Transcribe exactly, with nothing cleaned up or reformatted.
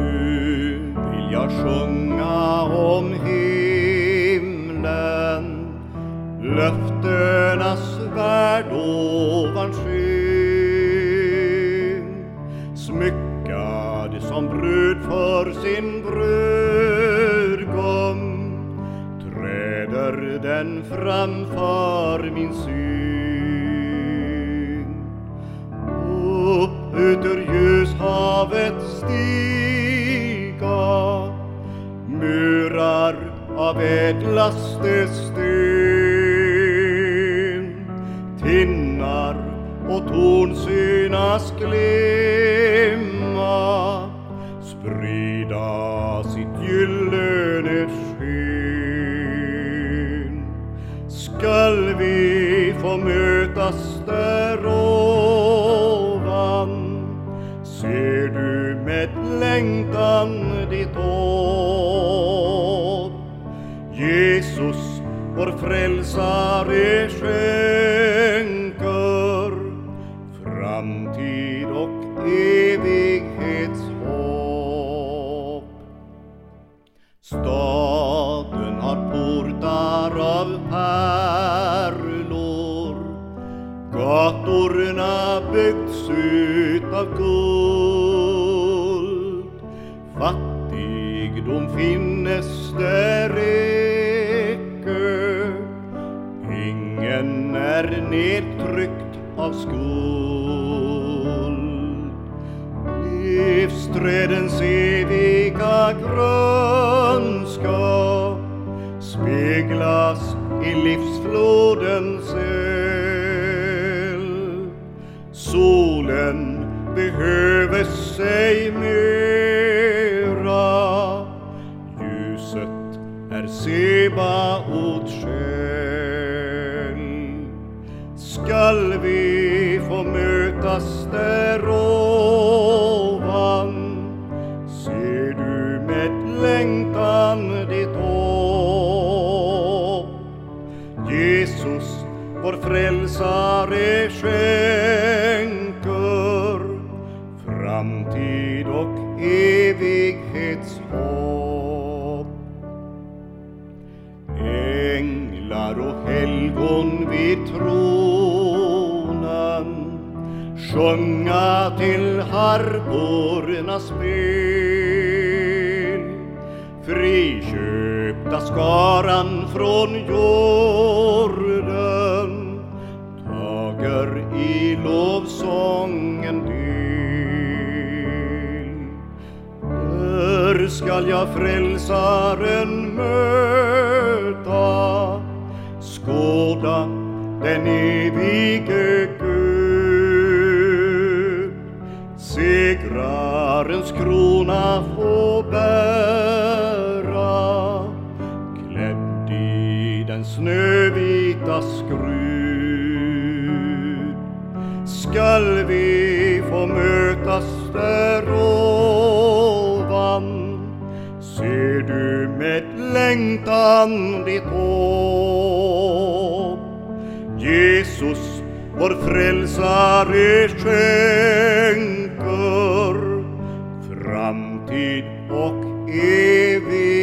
Nu vill jag sjunga om himlen, löftenas värld ovan skyn, smyckad som brud för sin brudgum, träder den framför min syn. Upp ut ur ljushavet stiga murar av ädlaste sten, tinnar och torn synas glimma, sprida sitt gyllene sken. Skall vi få mötas där ovan, ser du med längtan ditt hopp. Jesus, vår frälsare, skänker framtid och evighetshopp. Staden har portar av pärlor, gatorna byggts ut av guld. Fattigdom finnes där icke, ingen är nedtryckt av skuld. Livsträdens eviga grönska speglas i livsflodens eld. Solen behöver sig mera, ljuset är Sebaots själ. Skall vi få mötas där ovan, ser du med längtan ditt hopp. Jesus, vår frälsare, skänker framtid och evighetshopp. Änglar och helgon vid tronen sjunga till harpornas spel. Friköpta skaran från jorden tager i lovsången del. Där skall jag frälsaren möta, skåda den evige Gud. Segrarens krona få bära, klädd i den snövita skrud. Skall vi få mötas där ovan, ser du med längtan ditt hopp. Jesus, vår frälsare, skänker framtid och evighet.